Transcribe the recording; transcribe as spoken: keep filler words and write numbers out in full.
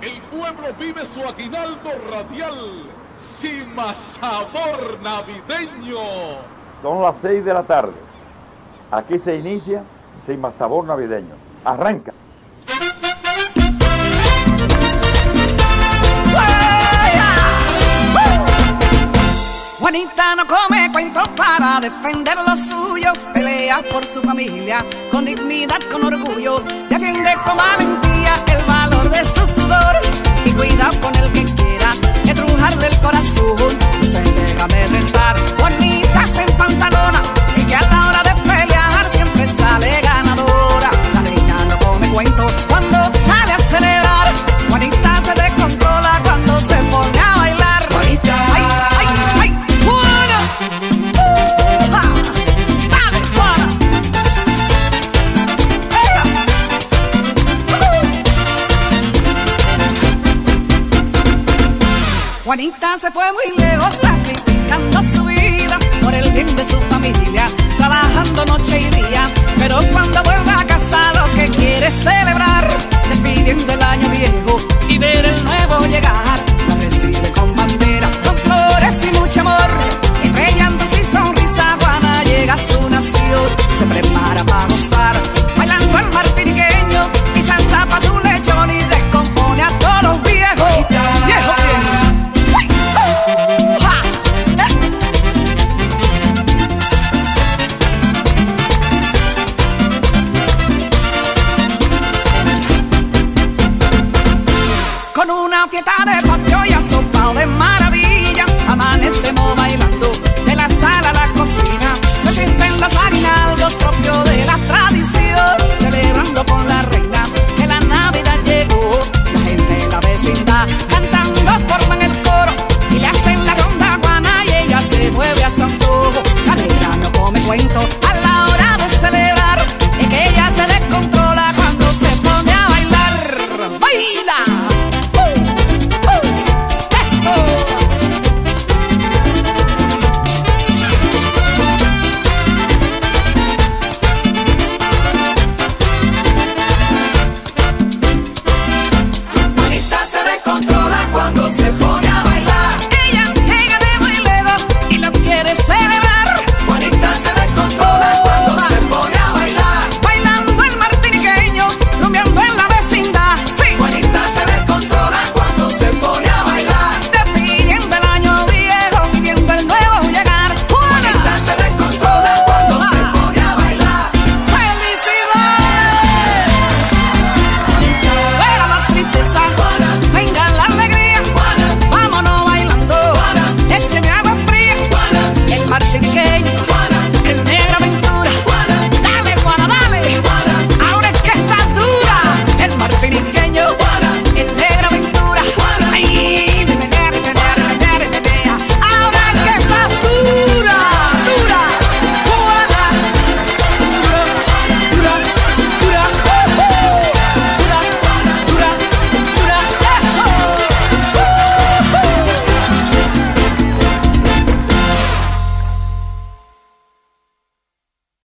El pueblo vive su aguinaldo radial sin más sabor navideño. Son las seis de la tarde. Aquí se inicia sin más sabor navideño. Arranca. Juanita no come cuentos para defender lo suyo, pelea por su familia con dignidad, con orgullo, defiende con valentía el valor de su sudor y cuidado con el que quiera estrujarle el corazón. Se deja amedrentar, Juanita se empantalona y que a la hora de pelear siempre sale ganadora. La reina no come cuentos cuando sale a celebrar, Juanita se descontrola cuando se pone a bailar. Juanita, ay, ay, ay. Juanita se fue muy lejos sacrificando su vida por el bien de su familia, trabajando noche y día, pero cuando vuelve a casa lo que quiere es celebrar, despidiendo el año viejo y ver el nuevo llegar. La recibe con bandera, con flores y mucho amor, entre llantos y sonrisas Juana llega a su nación. Se prepara para gozar, bailando el martiriqueño y salsa pa' tu lechón y descompone a todos los viejos. Viejo bien. Con una fiesta de patio y asopao de maravilla, amanecemos bailando de la sala a la cocina. Se sienten los aguinaldos propios de la tradición, celebrando con la